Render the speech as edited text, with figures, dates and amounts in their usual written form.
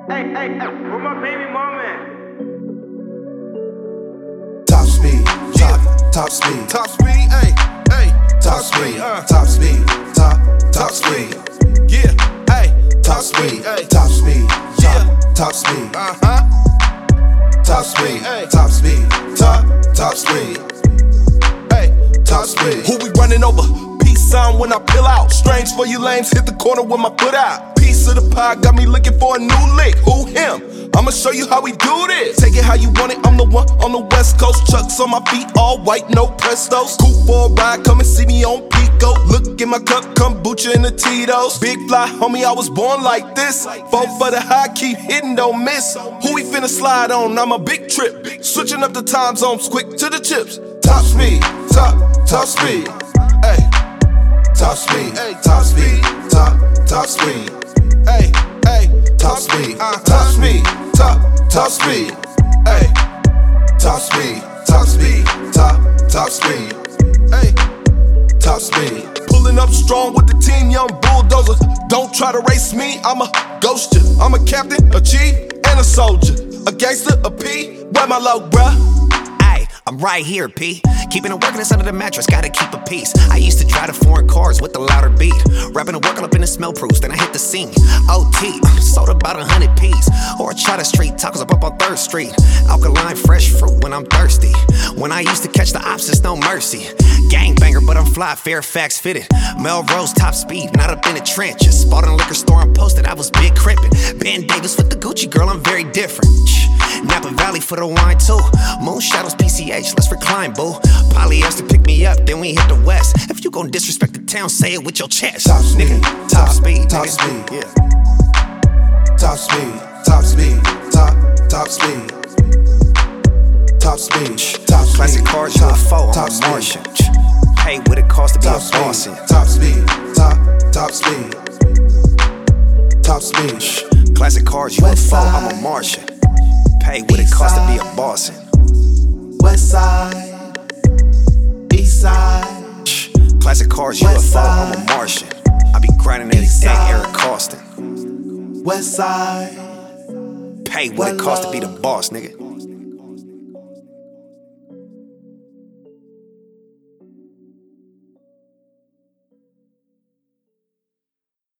Hey, where my baby mama at? Top speed, top speed, Top speed, top speed, top speed, top speed, yeah, top speed, top speed, top speed, top speed, top speed, top speed, top speed. Who we running over? Peace sign when I peel out. Strange for you lames, hit the corner with my foot out. Piece of the pie got me looking for a new lick. Who him? I'ma show you how we do this. Take it how you want it, I'm the one on the west coast. Chucks on my feet, all white, no prestos. Coupe for a ride, come and see me on Pico. Look in my cup, kombucha and the Tito's. Big fly, homie, I was born like this. Vote for the high, keep hitting, don't miss. Who we finna slide on? I'm a big trip. Switching up the time zones, quick to the chips. Top speed, top speed, top speed, top speed, top speed, top speed, top speed, top speed, top speed, top speed, top speed, top speed. Pulling up strong with the team, young bulldozer. Don't try to race me, I'ma ghost you. I'm a captain, a chief, and a soldier. A gangster, a P, where my low, bruh? I'm right here, P. Keeping it working under the mattress, gotta keep a peace. I used to drive the foreign cars with the louder beat. Rapping and working up in the smell proofs, then I hit the scene. OT, sold about 100 P's. Or try the street tacos up on 3rd Street. Alkaline fresh fruit when I'm thirsty. When I used to catch the ops, there's no mercy. Gangbanger, but I'm fly, Fairfax fitted. Melrose, top speed, not up in the trenches. Bought in a liquor store and posted, I was big crippin'. Ben Davis with the Gucci girl, I'm very different. Napa Valley for the wine too. Moon shadows, PCH, let's recline, boo. Polyester pick me up, then we hit the west. If you gon' disrespect the town, say it with your chest. Top speed, nigga. Top speed, top nigga. speed, yeah. Top speed, top speed, top speed, top speed, top speed. Classic cars, UFO, I'm a Martian. Pay what it costs to be a boss. Top speed, top speed, top speed. Classic cars, UFO, I'm a Martian. Pay what it costs to be a boss. West side, east side. Classic cars, UFO, I'm a Martian. I be grinding every day, Eric Costin. West side. Pay what it costs to be the boss, nigga.